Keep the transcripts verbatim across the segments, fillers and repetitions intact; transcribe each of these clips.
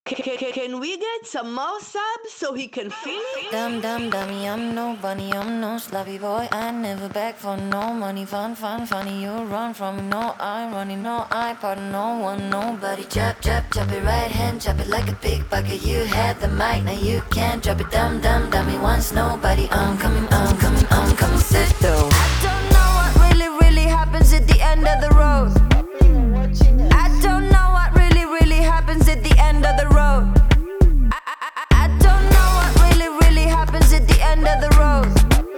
Can, can, can we get some more subs so he can feel it? Dumb, dumb, dummy, I'm no bunny, I'm no sloppy boy. I never beg for no money. Fun, fun, funny, you run from me. No, I'm running, no, I pardon no one, nobody. Chop, chop, chop it right hand, chop it like a pickpocket. You had the mic, now you can't drop it. Dumb, dumb, dummy, once nobody. I'm coming, I'm coming, I'm coming, sit though. I don't know what really, really happens at the end of the road. I don't know what really, really happens at the end of the road. I, I, I don't know what really, really happens at the end of the road.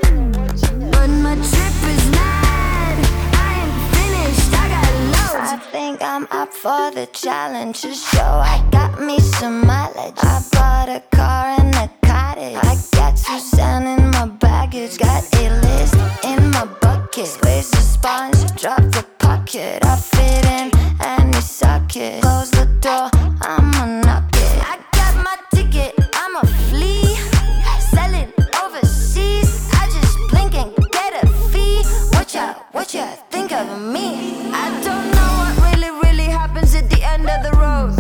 But my trip is mad. I ain't finished, I got loads. I think I'm up for the challenge to show I got me some mileage. I bought a car and a cottage. I got Suzanne in my baggage. Got A-list in my bucket. Squeeze the sponge, drop the pocket. I fit in any socket. Close the door, I'ma knock it. I got my ticket, I'ma flee. Sell it overseas. I just blink and get a fee. What ya, what ya think of me? I don't know what really, really happens at the end of the road.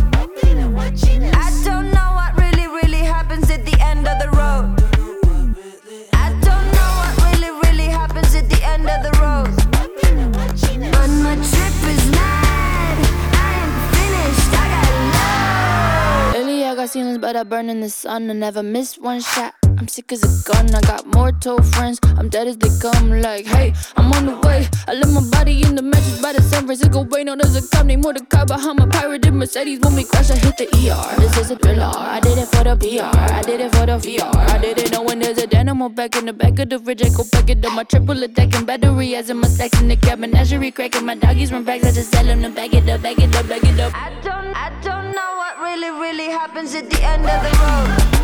I don't know what really, really happens at the end of the road. I don't know what really, really happens at the end of the road. But my trip is mad. I ain't finished, I got loads. Lately I got ceilings but I burn in the sun. I never miss one shot. I'm sick as a gun, I got more toe friends. I'm dead as they come, like, hey, I'm on the way. I left my body in the mattress by the San Francisco Bay. No, there's a cop named Mordecai behind my pirated Mercedes. When we crash, I hit the E R. This is a thriller, I did it for the P R. I did it for the V R. I didn't know when there's a dynamo back in the back of the fridge. I go back it up, my triple attacking battery. As in my stacks in the cabin, menagerie cracking. My doggies run back, I just tell them to back it up, back it up, back it up. I don't, I don't know what really, really happens at the end of the road.